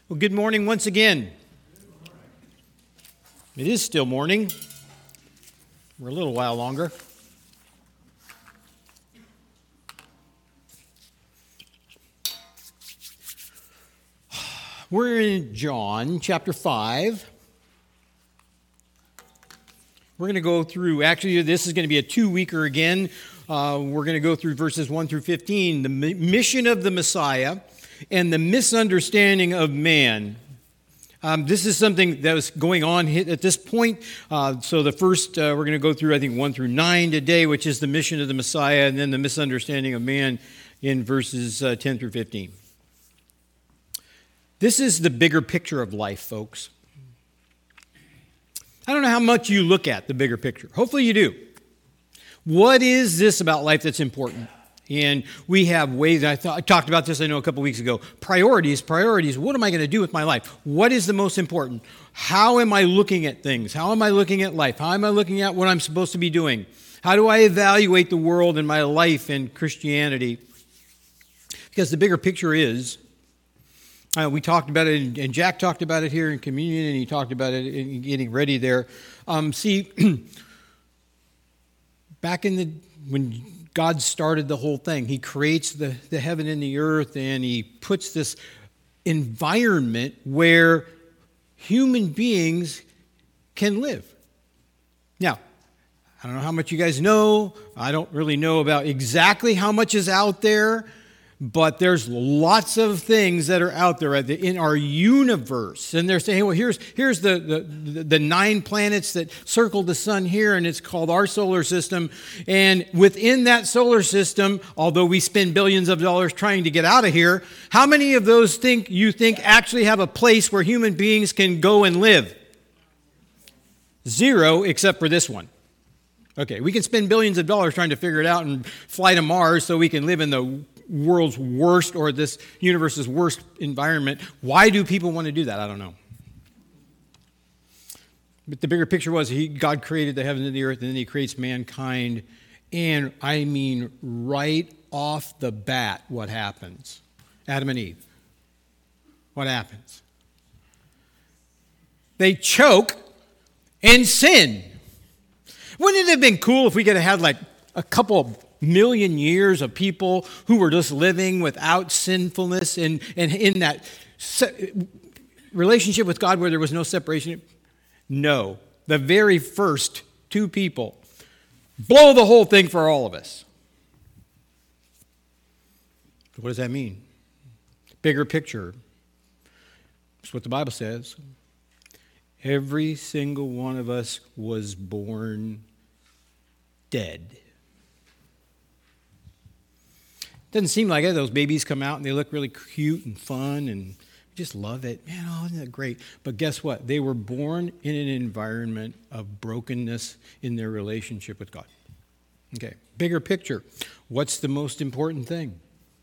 Well, good morning once again. It is still morning. We're a little while longer. We're in John chapter 5. We're going to go through, actually this is going to be a 2-weeker again. We're going to go through verses 1 through 15, the mission of the Messiah and the misunderstanding of man. This is something that was going on at this point. So the first, we're going to go through, I think, 1 through 9 today, which is the mission of the Messiah, and then the misunderstanding of man in verses 10 through 15. This is the bigger picture of life, folks. I don't know how much you look at the bigger picture. Hopefully you do. What is this about life that's important? And we have ways, I talked about this, I know, a couple weeks ago. Priorities. What am I going to do with my life? What is the most important? How am I looking at things? How am I looking at life? How am I looking at what I'm supposed to be doing? How do I evaluate the world and my life and Christianity? Because the bigger picture is, we talked about it, and Jack talked about it here in communion, and he talked about it in getting ready there. Back when God started the whole thing, he creates the heaven and the earth, and he puts this environment where human beings can live. Now, I don't know how much you guys know. I don't really know about exactly how much is out there, but there's lots of things that are out there in our universe. And they're saying, well, here's the 9 planets that circle the sun here, and it's called our solar system. And within that solar system, although we spend billions of dollars trying to get out of here, how many of those you think actually have a place where human beings can go and live? 0, except for this one. Okay, we can spend billions of dollars trying to figure it out and fly to Mars so we can live in the world's worst, or this universe's worst environment. Why do people want to do that? I don't know. But the bigger picture was God created the heavens and the earth, and then he creates mankind. And I mean, right off the bat, what happens? Adam and Eve. What happens? They choke and sin. Wouldn't it have been cool if we could have had like a couple of million years of people who were just living without sinfulness and in that relationship with God where there was no separation? No. The very first 2 people blow the whole thing for all of us. What does that mean? Bigger picture. That's what the Bible says. Every single one of us was born dead. Doesn't seem like it. Those babies come out and they look really cute and fun and just love it. Man, oh, isn't that great? But guess what? They were born in an environment of brokenness in their relationship with God. Okay, bigger picture. What's the most important thing?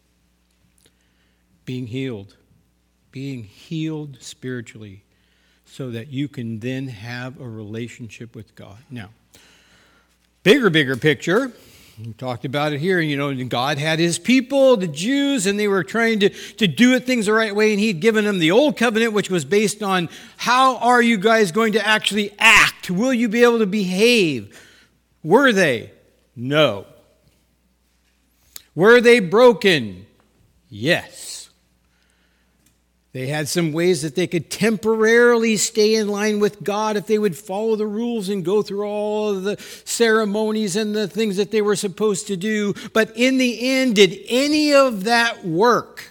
Being healed. Being healed spiritually so that you can then have a relationship with God. Now, bigger picture. We talked about it here. You know, God had his people, the Jews, and they were trying to do things the right way, and he'd given them the old covenant, which was based on how are you guys going to actually act? Will you be able to behave? Were they? No. Were they broken? Yes. They had some ways that they could temporarily stay in line with God if they would follow the rules and go through all of the ceremonies and the things that they were supposed to do. But in the end, did any of that work?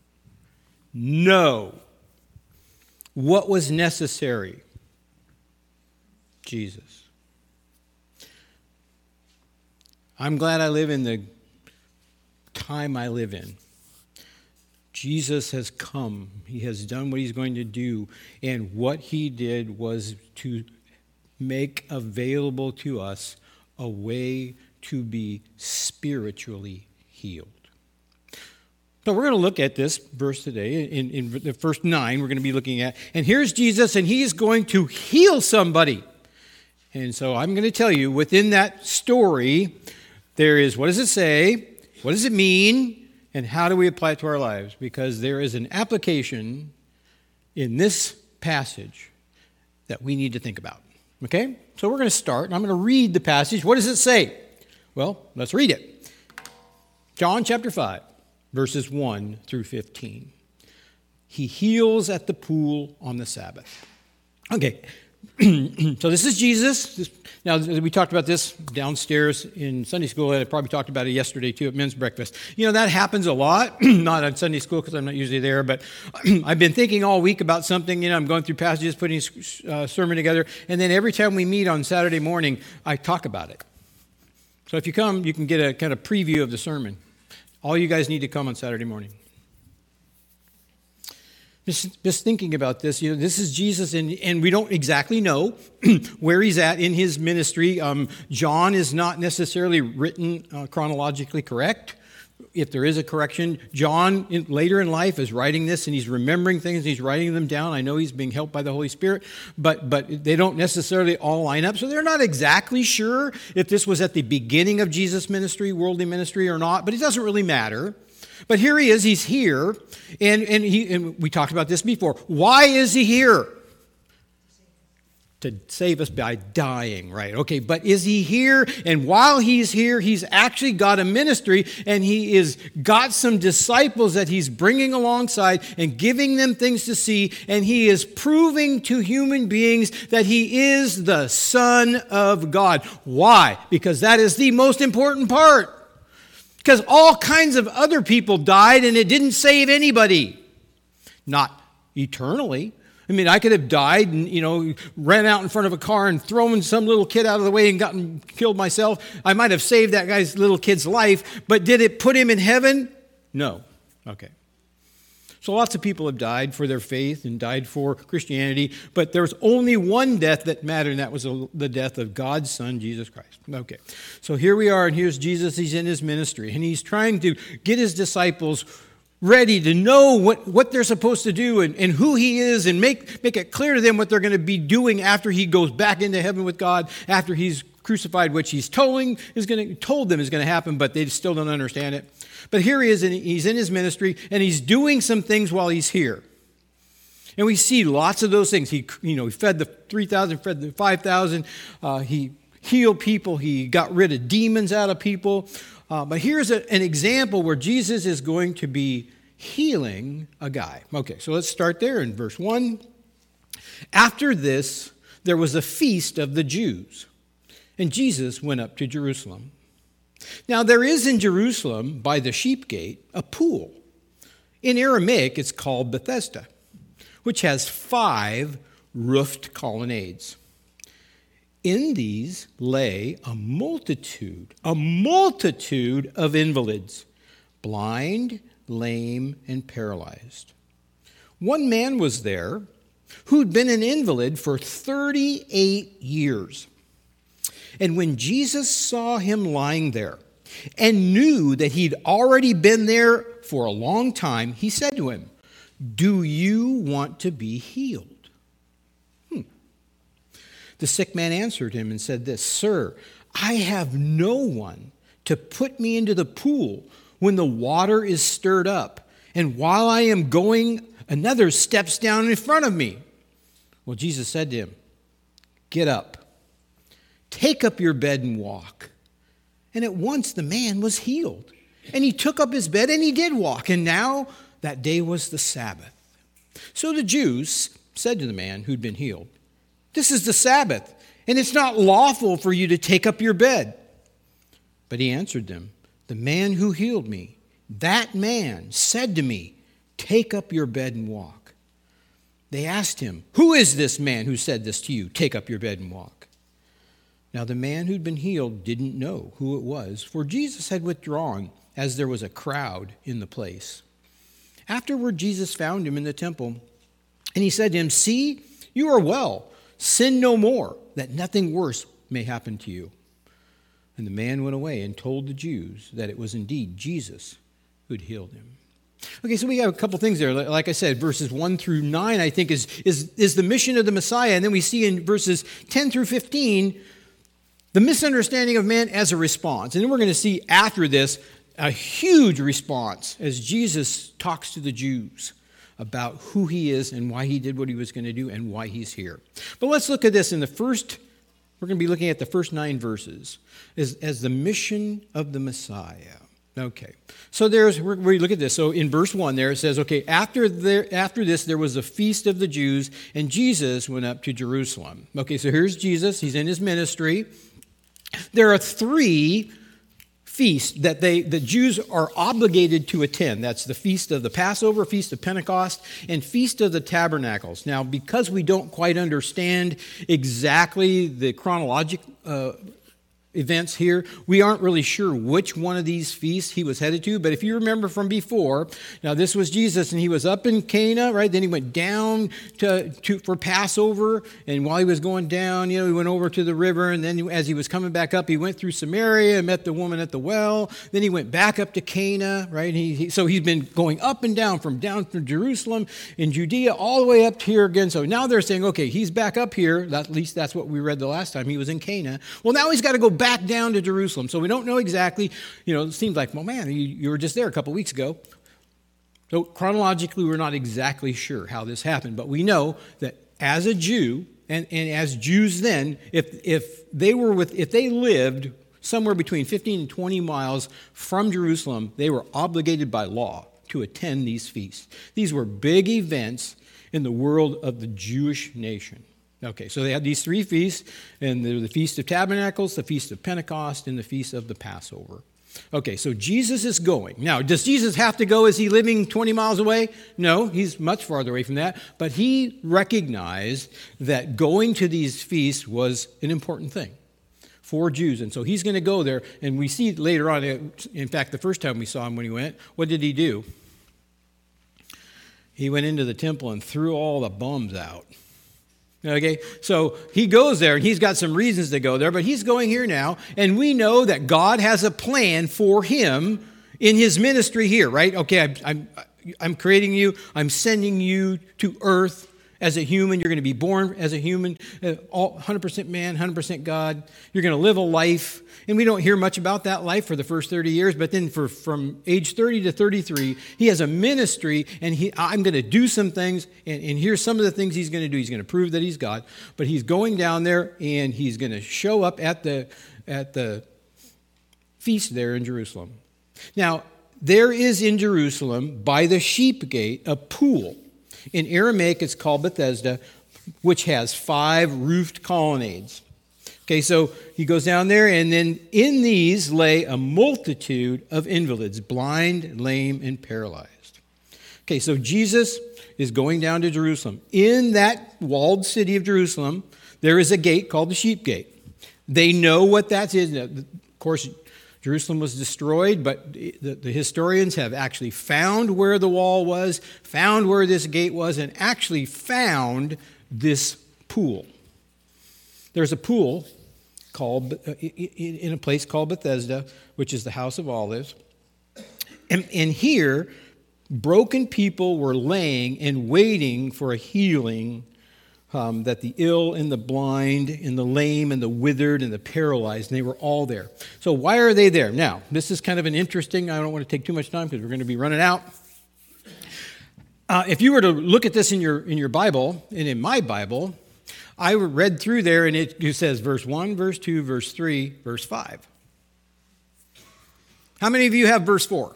No. What was necessary? Jesus. I'm glad I live in the time I live in. Jesus has come. He has done what he's going to do. And what he did was to make available to us a way to be spiritually healed. So we're going to look at this verse today. In the first 9 we're going to be looking at. And here's Jesus, and he's going to heal somebody. And so I'm going to tell you, within that story, there is, what does it say? What does it mean? And how do we apply it to our lives? Because there is an application in this passage that we need to think about. Okay? So we're going to start, and I'm going to read the passage. What does it say? Well, let's read it. John chapter 5, verses 1 through 15. He heals at the pool on the Sabbath. Okay, so this is Jesus. Now, we talked about this downstairs in Sunday school. I probably talked about it yesterday, too, at men's breakfast. You know, that happens a lot. Not on Sunday school because I'm not usually there, but I've been thinking all week about something. You know, I'm going through passages, putting a sermon together, and then every time we meet on Saturday morning, I talk about it. So if you come, you can get a kind of preview of the sermon. All you guys need to come on Saturday morning. Just thinking about this, you know, this is Jesus, and we don't exactly know where he's at in his ministry. John is not necessarily written chronologically correct. If there is a correction, John later in life is writing this, and he's remembering things, he's writing them down. I know he's being helped by the Holy Spirit, but they don't necessarily all line up. So they're not exactly sure if this was at the beginning of Jesus' ministry, worldly ministry, or not, but it doesn't really matter. But here he is, he's here, and we talked about this before. Why is he here? To save us by dying, right? Okay, but is he here? And while he's here, he's actually got a ministry, and he is got some disciples that he's bringing alongside and giving them things to see, and he is proving to human beings that he is the Son of God. Why? Because that is the most important part. Because all kinds of other people died and it didn't save anybody. Not eternally. I mean, I could have died and, you know, ran out in front of a car and thrown some little kid out of the way and gotten killed myself. I might have saved that guy's little kid's life, but did it put him in heaven? No. Okay. So lots of people have died for their faith and died for Christianity, but there was only one death that mattered, and that was the death of God's Son, Jesus Christ. Okay, so here we are, and here's Jesus. He's in his ministry, and he's trying to get his disciples ready to know what they're supposed to do and who he is, and make it clear to them what they're going to be doing after he goes back into heaven with God, after he's crucified, which he's told them is going to happen, but they still don't understand it. But here he is, and he's in his ministry, and he's doing some things while he's here. And we see lots of those things. He fed the 3,000, fed the 5,000. He healed people. He got rid of demons out of people. But here's an example where Jesus is going to be healing a guy. Okay, so let's start there in verse 1. After this, there was a feast of the Jews, and Jesus went up to Jerusalem. Now, there is in Jerusalem, by the sheep gate, a pool. In Aramaic, it's called Bethesda, which has 5 roofed colonnades. In these lay a multitude of invalids, blind, lame, and paralyzed. One man was there who'd been an invalid for 38 years. And when Jesus saw him lying there and knew that he'd already been there for a long time, he said to him, "Do you want to be healed?" The sick man answered him and said this, "Sir, I have no one to put me into the pool when the water is stirred up, and while I am going, another steps down in front of me." Well, Jesus said to him, "Get up. Take up your bed and walk." And at once the man was healed. And he took up his bed and he did walk. And now that day was the Sabbath. So the Jews said to the man who'd been healed, "This is the Sabbath, and it's not lawful for you to take up your bed." But he answered them, "The man who healed me, that man said to me, 'Take up your bed and walk.'" They asked him, "Who is this man who said this to you, 'Take up your bed and walk'?" Now the man who'd been healed didn't know who it was, for Jesus had withdrawn, as there was a crowd in the place. Afterward, Jesus found him in the temple, and he said to him, "See, you are well. Sin no more, that nothing worse may happen to you." And the man went away and told the Jews that it was indeed Jesus who'd healed him. Okay, so we have a couple things there. Like I said, verses 1 through 9, I think, is the mission of the Messiah. And then we see in verses 10 through 15, the misunderstanding of man as a response. And then we're going to see after this a huge response as Jesus talks to the Jews. about who he is and why he did what he was going to do and why he's here. But let's look at this in the first, we're going to be looking at the first 9 verses as the mission of the Messiah. Okay, so we look at this. So in verse 1 there it says, okay, after this there was a feast of the Jews, and Jesus went up to Jerusalem. Okay, so here's Jesus. He's in his ministry. There are 3 feasts that the Jews are obligated to attend. That's the Feast of the Passover, Feast of Pentecost, and Feast of the Tabernacles. Now, because we don't quite understand exactly the chronological events here, we aren't really sure which one of these feasts he was headed to. But if you remember from before, now this was Jesus, and he was up in Cana, right? Then he went down for Passover, and while he was going down, he went over to the river, and then as he was coming back up, he went through Samaria and met the woman at the well. Then he went back up to Cana, right? So he's been going up and down from Jerusalem in Judea all the way up here again. So now they're saying, okay, he's back up here. At least that's what we read the last time. He was in Cana. Well, now he's got to go back down to Jerusalem. So we don't know exactly, it seems like, well, man, you were just there a couple weeks ago. So chronologically, we're not exactly sure how this happened, but we know that as a Jew, and as Jews then, if they lived somewhere between 15 and 20 miles from Jerusalem, they were obligated by law to attend these feasts. These were big events in the world of the Jewish nation. Okay, so they had these 3 feasts, and they're the Feast of Tabernacles, the Feast of Pentecost, and the Feast of the Passover. Okay, so Jesus is going. Now, does Jesus have to go? Is he living 20 miles away? No, he's much farther away from that. But he recognized that going to these feasts was an important thing for Jews. And so he's going to go there, and we see later on, in fact, the first time we saw him when he went, what did he do? He went into the temple and threw all the bums out. Okay, so he goes there, and he's got some reasons to go there, but he's going here now, and we know that God has a plan for him in his ministry here, right? Okay, I'm creating you, I'm sending you to earth as a human. You're going to be born as a human, 100% man, 100% God. You're going to live a life, and we don't hear much about that life for the first 30 years, but then from age 30 to 33, he has a ministry, and I'm going to do some things, and here's some of the things he's going to do. He's going to prove that he's God, but he's going down there, and he's going to show up at the feast there in Jerusalem. Now, there is in Jerusalem, by the sheep gate, a pool. In Aramaic, it's called Bethesda, which has 5 roofed colonnades. Okay, so he goes down there, and then in these lay a multitude of invalids, blind, lame, and paralyzed. Okay, so Jesus is going down to Jerusalem. In that walled city of Jerusalem, there is a gate called the sheep gate. They know what that is. Of course, Jerusalem was destroyed, but the historians have actually found where the wall was, found where this gate was, and actually found this pool. There's a pool in a place called Bethesda, which is the House of Olives. And here, broken people were laying and waiting for a healing that the ill and the blind and the lame and the withered and the paralyzed, and they were all there. So why are they there? Now, this is kind of an interesting, I don't want to take too much time because we're going to be running out. If you were to look at this in your Bible, and in my Bible, I read through there, and it says verse 1, verse 2, verse 3, verse 5. How many of you have verse 4?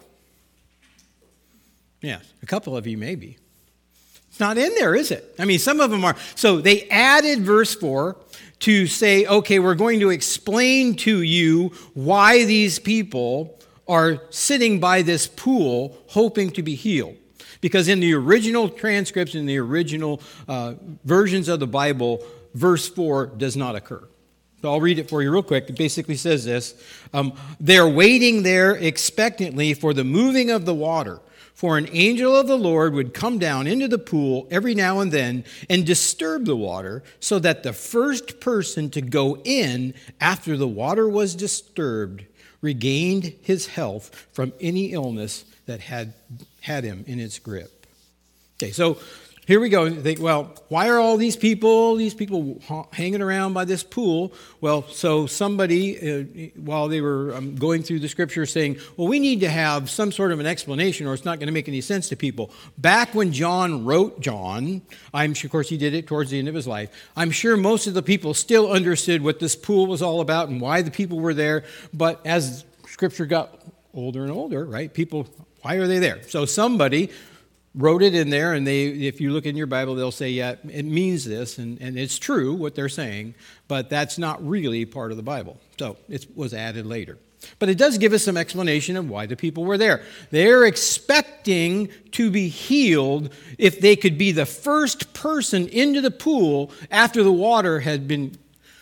Yeah, a couple of you maybe. It's not in there, is it? I mean, some of them are. So they added verse 4 to say, okay, we're going to explain to you why these people are sitting by this pool hoping to be healed. Because in the original transcripts, in the original versions of the Bible, verse 4 does not occur. So I'll read it for you real quick. It basically says this. They're waiting there expectantly for the moving of the water. For an angel of the Lord would come down into the pool every now and then and disturb the water, so that the first person to go in after the water was disturbed regained his health from any illness that had him in its grip. Okay, so here we go. Think, well, why are all these people hanging around by this pool? Well, so somebody, while they were going through the scripture, saying, well, we need to have some sort of an explanation or it's not going to make any sense to people. Back when John wrote John, I'm sure, of course, he did it towards the end of his life. I'm sure most of the people still understood what this pool was all about and why the people were there. But as scripture got older and older, right, people, why are they there? So somebody wrote it in there, and if you look in your Bible, they'll say, yeah, it means this, and it's true what they're saying, but that's not really part of the Bible. So it was added later. But it does give us some explanation of why the people were there. They're expecting to be healed if they could be the first person into the pool after the water had been,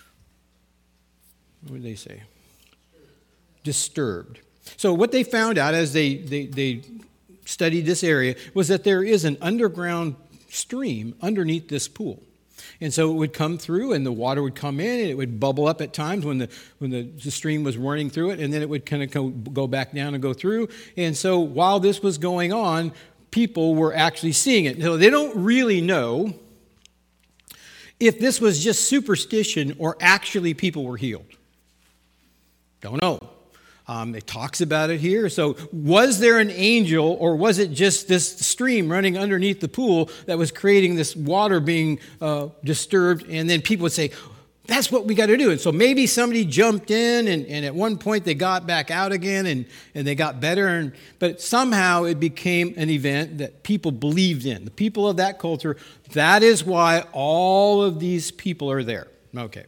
what would they say? Disturbed. So what they found out as they studied this area was that there is an underground stream underneath this pool. And so it would come through and the water would come in and it would bubble up at times when the stream was running through it, and then it would kind of go back down and go through. And so while this was going on, people were actually seeing it. So they don't really know if this was just superstition or actually people were healed. Don't know. It talks about it here. So was there an angel, or was it just this stream running underneath the pool that was creating this water being disturbed? And then people would say, that's what we got to do. And so maybe somebody jumped in, and at one point they got back out again, and they got better. But somehow it became an event that people believed in. The people of that culture, that is why all of these people are there. Okay.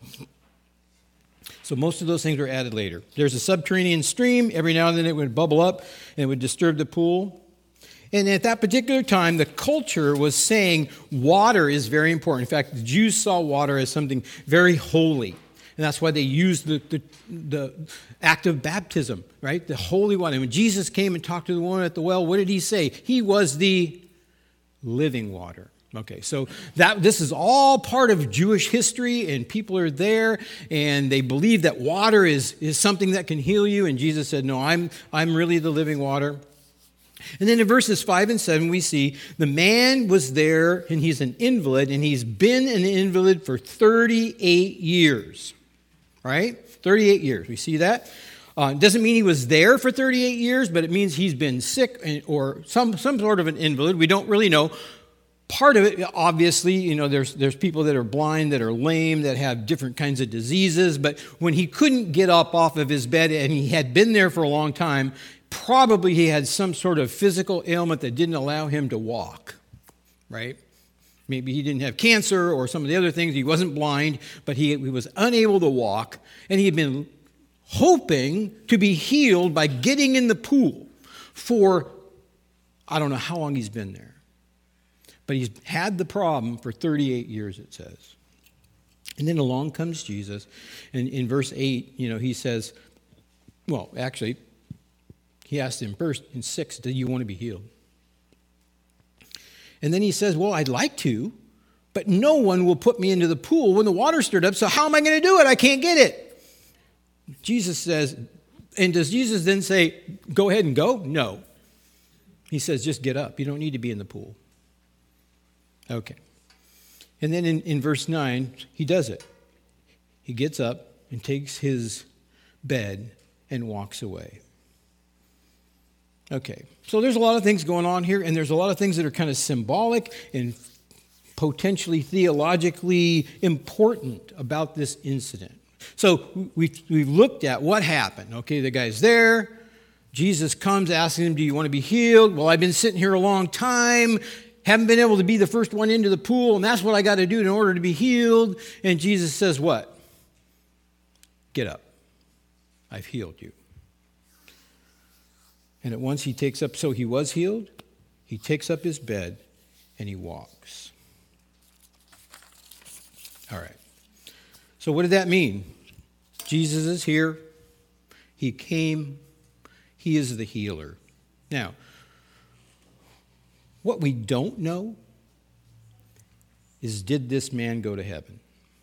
So most of those things were added later. There's a subterranean stream. Every now and then it would bubble up and it would disturb the pool. And at that particular time, the culture was saying water is very important. In fact, the Jews saw water as something very holy. And that's why they used the act of baptism, right? The holy water. And when Jesus came and talked to the woman at the well, what did he say? He was the living water. Okay, so this is all part of Jewish history, and people are there, and they believe that water is something that can heal you. And Jesus said, no, I'm really the living water. And then in verses 5 and 7, we see the man was there, and he's an invalid, and he's been an invalid for 38 years. Right? 38 years. We see that. It doesn't mean he was there for 38 years, but it means he's been sick or some sort of an invalid. We don't really know. Part of it, obviously, there's people that are blind, that are lame, that have different kinds of diseases. But when he couldn't get up off of his bed and he had been there for a long time, probably he had some sort of physical ailment that didn't allow him to walk, right? Maybe he didn't have cancer or some of the other things. He wasn't blind, but he was unable to walk. And he had been hoping to be healed by getting in the pool for, I don't know how long he's been there. But he's had the problem for 38 years, it says. And then along comes Jesus. And in verse 8, he says, well, actually, he asked him first in 6, do you want to be healed? And then he says, well, I'd like to, but no one will put me into the pool when the water stirred up, so how am I going to do it? I can't get it. Jesus says, and does Jesus then say, go ahead and go? No. He says, just get up. You don't need to be in the pool. Okay. And then in verse 9, he does it. He gets up and takes his bed and walks away. Okay. So there's a lot of things going on here, and there's a lot of things that are kind of symbolic and potentially theologically important about this incident. So we've looked at what happened. Okay, the guy's there. Jesus comes asking him, do you want to be healed? Well, I've been sitting here a long time. Haven't been able to be the first one into the pool, and that's what I got to do in order to be healed. And Jesus says what? Get up. I've healed you. And at once he takes up, so he was healed. He takes up his bed and he walks. All right. So what did that mean? Jesus is here. He came. He is the healer. Now, what we don't know is, did this man go to heaven?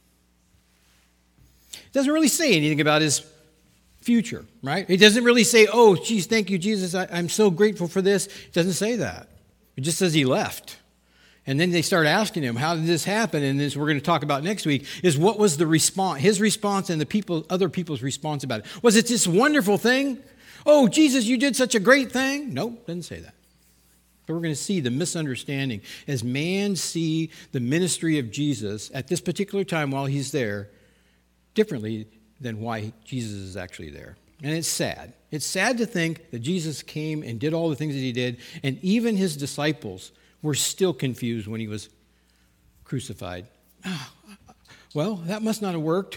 It doesn't really say anything about his future, right? It doesn't really say, oh, geez, thank you, Jesus. I'm so grateful for this. It doesn't say that. It just says he left. And then they start asking him, how did this happen? And this we're going to talk about next week, is what was the response, his response and other people's response about it. Was it this wonderful thing? Oh, Jesus, you did such a great thing. Nope, doesn't say that. But we're going to see the misunderstanding as man see the ministry of Jesus at this particular time while he's there differently than why Jesus is actually there. And it's sad. It's sad to think that Jesus came and did all the things that he did, and even his disciples were still confused when he was crucified. Oh, well, that must not have worked.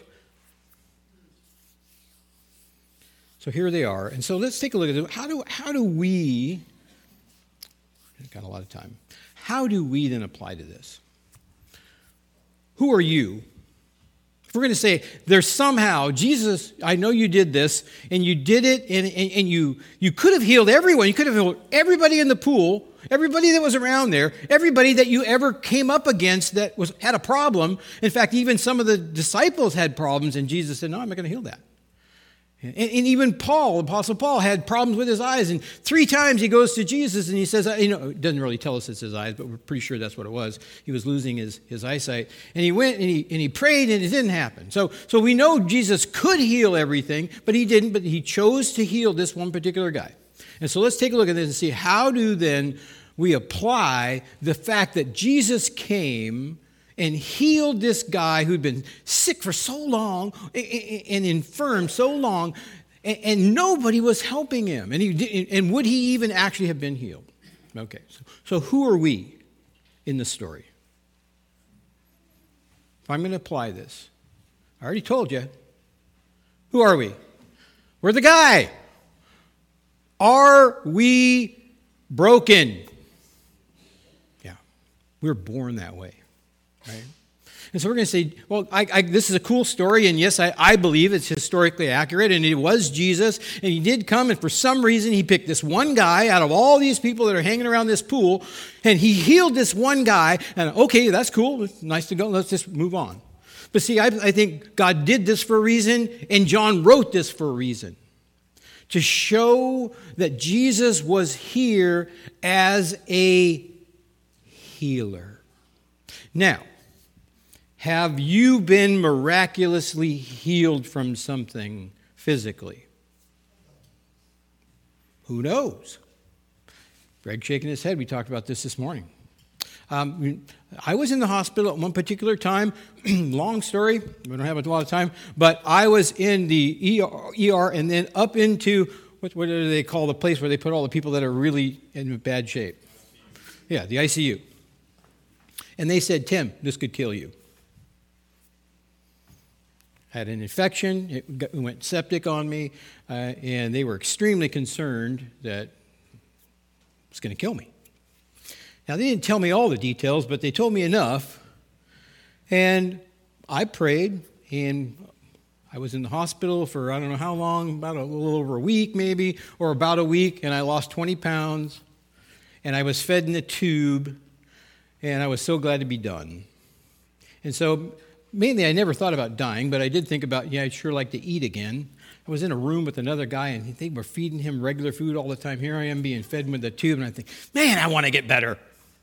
So here they are. And so let's take a look at it. How do we, I've got a lot of time, how do we then apply to this? Who are you? If we're going to say there's somehow, Jesus, I know you did this, and you did it, and you could have healed everyone. You could have healed everybody in the pool, everybody that was around there, everybody that you ever came up against that had a problem. In fact, even some of the disciples had problems, and Jesus said, no, I'm not going to heal that. And even Paul, Apostle Paul, had problems with his eyes. And 3 times he goes to Jesus and he says, it doesn't really tell us it's his eyes, but we're pretty sure that's what it was. He was losing his eyesight. And he went and he prayed and it didn't happen. So we know Jesus could heal everything, but he didn't. But he chose to heal this one particular guy. And so let's take a look at this and see how do then we apply the fact that Jesus came and healed this guy who'd been sick for so long and infirm so long, and nobody was helping him. And would he even actually have been healed? Okay, so who are we in the story? If I'm going to apply this, I already told you. Who are we? We're the guy. Are we broken? Yeah, we're born that way. Right? And so we're going to say, well, this is a cool story, and yes, I believe it's historically accurate, and it was Jesus, and he did come, and for some reason, he picked this one guy out of all these people that are hanging around this pool, and he healed this one guy, and okay, that's cool, it's nice to go, let's just move on. But see, I think God did this for a reason, and John wrote this for a reason, to show that Jesus was here as a healer. Now, have you been miraculously healed from something physically? Who knows? Greg shaking his head. We talked about this morning. I was in the hospital at one particular time. Long story. We don't have a lot of time. But I was in the ER and then up into, what do they call the place where they put all the people that are really in bad shape? Yeah, the ICU. And they said, Tim, this could kill you. I had an infection, it went septic on me, and they were extremely concerned that it was going to kill me. Now, they didn't tell me all the details, but they told me enough, and I prayed, and I was in the hospital for I don't know how long, about a little over a week maybe, or about a week, and I lost 20 pounds, and I was fed in a tube, and I was so glad to be done. And so mainly I never thought about dying, but I did think about, I'd sure like to eat again. I was in a room with another guy, and they were feeding him regular food all the time. Here I am being fed with a tube, and I think, man, I want to get better.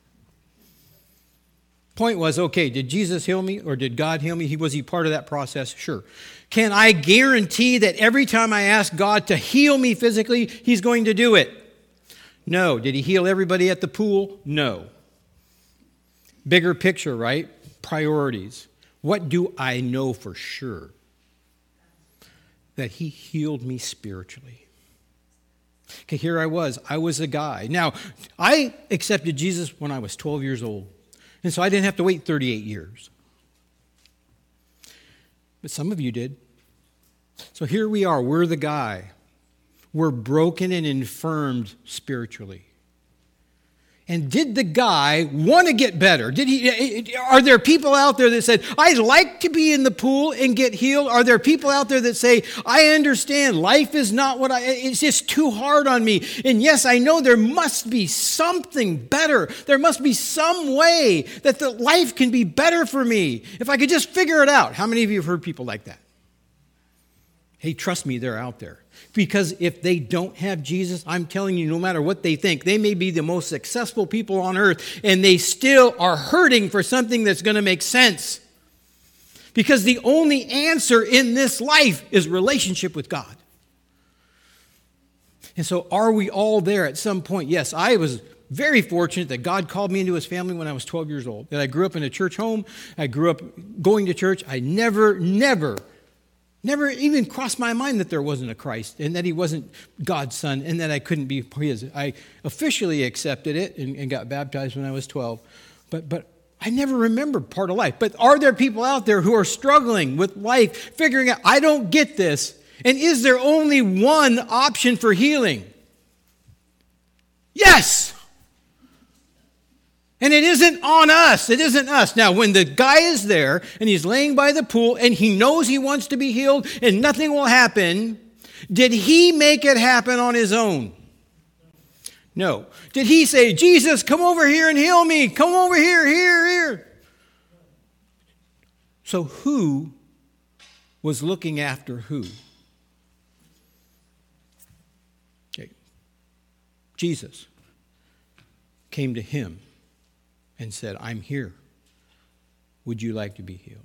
Point was, okay, did Jesus heal me or did God heal me? Was he part of that process? Sure. Can I guarantee that every time I ask God to heal me physically, he's going to do it? No. Did he heal everybody at the pool? No. Bigger picture, right? Priorities. What do I know for sure? That he healed me spiritually. Okay, here I was a guy. Now, I accepted Jesus when I was 12 years old. And so I didn't have to wait 38 years. But some of you did. So here we are. We're the guy. We're broken and infirmed spiritually. And did the guy want to get better? Are there people out there that said, I'd like to be in the pool and get healed? Are there people out there that say, I understand life is not it's just too hard on me. And yes, I know there must be something better. There must be some way that the life can be better for me. If I could just figure it out. How many of you have heard people like that? Hey, trust me, they're out there. Because if they don't have Jesus, I'm telling you, no matter what they think, they may be the most successful people on earth, and they still are hurting for something that's going to make sense. Because the only answer in this life is relationship with God. And so are we all there at some point? Yes, I was very fortunate that God called me into his family when I was 12 years old. That I grew up in a church home. I grew up going to church. I never even crossed my mind that there wasn't a Christ and that he wasn't God's son and that I couldn't be his. I officially accepted it and got baptized when I was 12. But I never remembered part of life. But are there people out there who are struggling with life, figuring out, I don't get this? And is there only one option for healing? Yes! And it isn't on us. It isn't us. Now, when the guy is there and he's laying by the pool and he knows he wants to be healed and nothing will happen, did he make it happen on his own? No. Did he say, Jesus, come over here and heal me. Come over here, here. So who was looking after who? Okay. Jesus came to him and said, I'm here. Would you like to be healed?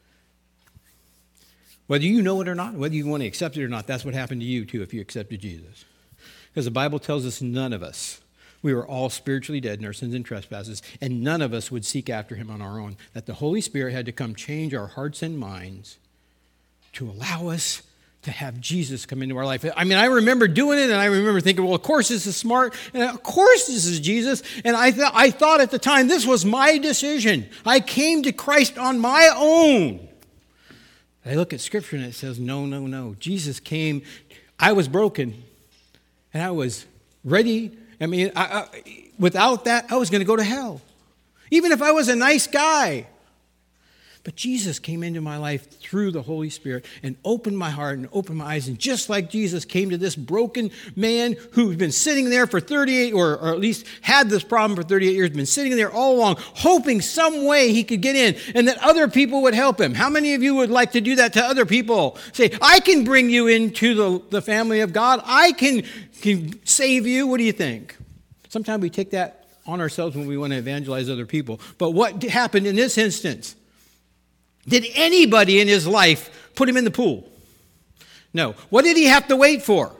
Whether you know it or not, whether you want to accept it or not, that's what happened to you too if you accepted Jesus. Because the Bible tells us none of us, we were all spiritually dead in our sins and trespasses, and none of us would seek after him on our own. That the Holy Spirit had to come change our hearts and minds to allow us to have Jesus come into our life. I mean, I remember doing it, and I remember thinking, well, of course this is smart, and of course this is Jesus. And I thought at the time, this was my decision. I came to Christ on my own. I look at Scripture, and it says, no. Jesus came. I was broken, and I was ready. I mean, without that, I was going to go to hell. Even if I was a nice guy. But Jesus came into my life through the Holy Spirit and opened my heart and opened my eyes. And just like Jesus came to this broken man who'd been sitting there for 38, or at least had this problem for 38 years, been sitting there all along, hoping some way he could get in and that other people would help him. How many of you would like to do that to other people? Say, I can bring you into the family of God. I can save you. What do you think? Sometimes we take that on ourselves when we want to evangelize other people. But what happened in this instance? Did anybody in his life put him in the pool? No. What did he have to wait for?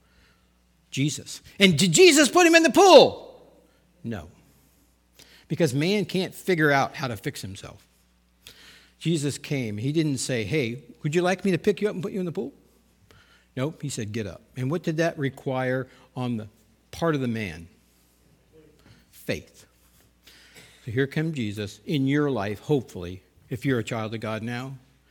Jesus. And did Jesus put him in the pool? No. Because man can't figure out how to fix himself. Jesus came. He didn't say, hey, would you like me to pick you up and put you in the pool? Nope. He said, get up. And what did that require on the part of the man? Faith. So here comes Jesus in your life, hopefully, if you're a child of God now.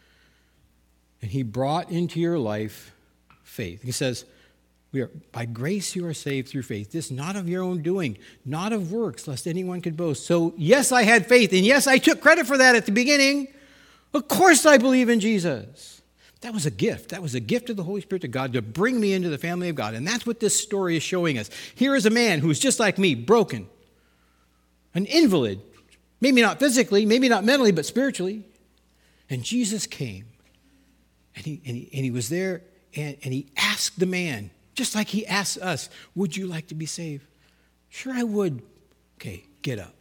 And he brought into your life faith. He says, by grace you are saved through faith. This not of your own doing, not of works, lest anyone could boast. So yes, I had faith. And yes, I took credit for that at the beginning. Of course I believe in Jesus. That was a gift. That was a gift of the Holy Spirit to God to bring me into the family of God. And that's what this story is showing us. Here is a man who's just like me, broken, an invalid. Maybe not physically, maybe not mentally, but spiritually. And Jesus came. And he was there, and he asked the man, just like he asked us, would you like to be saved? Sure, I would. Okay, get up.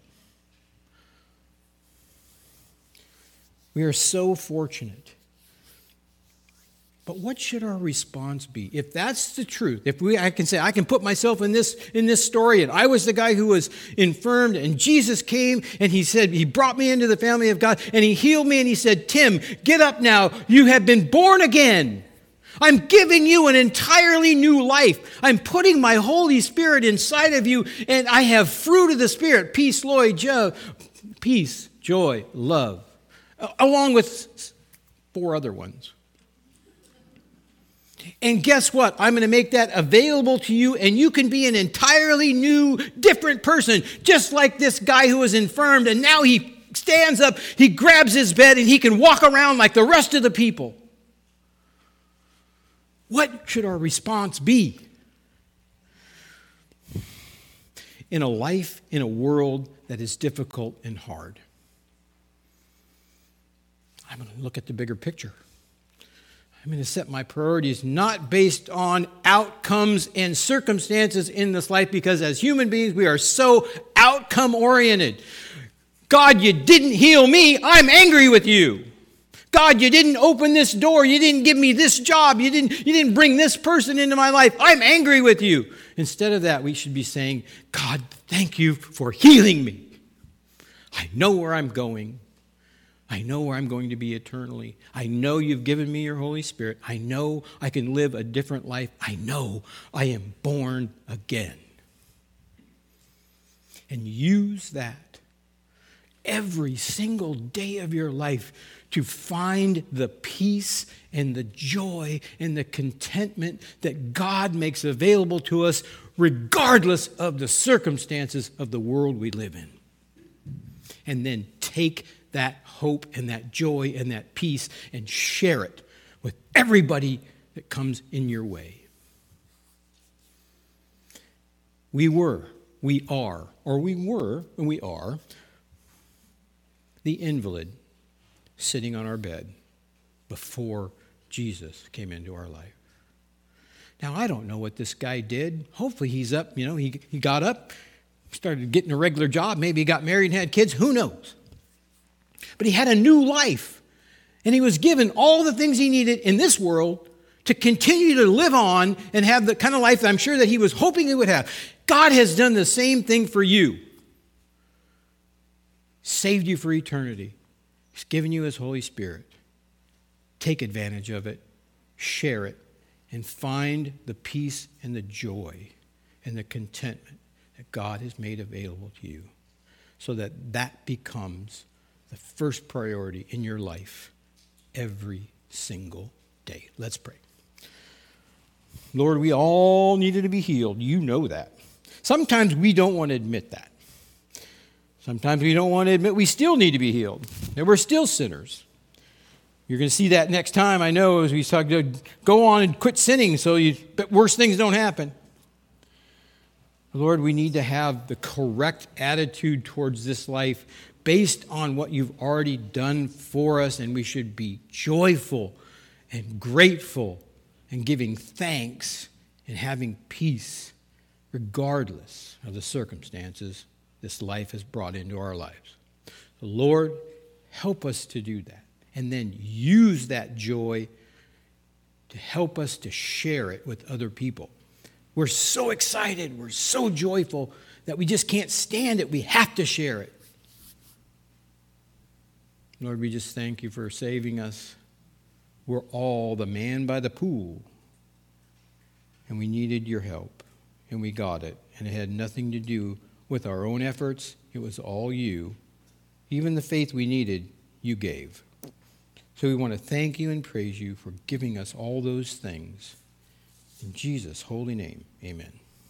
We are so fortunate. But what should our response be? If that's the truth, I can say, I can put myself in this story, and I was the guy who was infirmed, and Jesus came, and he said, he brought me into the family of God, and he healed me, and he said, Tim, get up now. You have been born again. I'm giving you an entirely new life. I'm putting my Holy Spirit inside of you, and I have fruit of the Spirit, peace, joy, love, along with 4 other ones. And guess what? I'm going to make that available to you, and you can be an entirely new, different person, just like this guy who was infirmed, and now he stands up, he grabs his bed, and he can walk around like the rest of the people. What should our response be? In a life, in a world that is difficult and hard. I'm going to look at the bigger picture. I'm going to set my priorities not based on outcomes and circumstances in this life, because as human beings, we are so outcome oriented. God, you didn't heal me. I'm angry with you. God, you didn't open this door. You didn't give me this job. You didn't bring this person into my life. I'm angry with you. Instead of that, we should be saying, God, thank you for healing me. I know where I'm going. I know where I'm going to be eternally. I know you've given me your Holy Spirit. I know I can live a different life. I know I am born again. And use that every single day of your life to find the peace and the joy and the contentment that God makes available to us, regardless of the circumstances of the world we live in. And then take that hope and that joy and that peace and share it with everybody that comes in your way. We are the invalid sitting on our bed before Jesus came into our life. Now, I don't know what this guy did. Hopefully he's up, he got up, started getting a regular job. Maybe he got married and had kids. Who knows? But he had a new life. And he was given all the things he needed in this world to continue to live on and have the kind of life that I'm sure that he was hoping he would have. God has done the same thing for you. Saved you for eternity. He's given you his Holy Spirit. Take advantage of it. Share it. And find the peace and the joy and the contentment that God has made available to you, so that that becomes the first priority in your life every single day. Let's pray. Lord, we all needed to be healed. You know that. Sometimes we don't want to admit that. Sometimes we don't want to admit we still need to be healed, that we're still sinners. You're going to see that next time, I know, as we talk, go on and quit sinning so worse things don't happen. Lord, we need to have the correct attitude towards this life based on what you've already done for us, and we should be joyful and grateful and giving thanks and having peace regardless of the circumstances this life has brought into our lives. So Lord, help us to do that, and then use that joy to help us to share it with other people. We're so excited, we're so joyful that we just can't stand it. We have to share it. Lord, we just thank you for saving us. We're all the man by the pool, and we needed your help, and we got it, and it had nothing to do with our own efforts. It was all you. Even the faith we needed, you gave. So we want to thank you and praise you for giving us all those things. In Jesus' holy name, amen.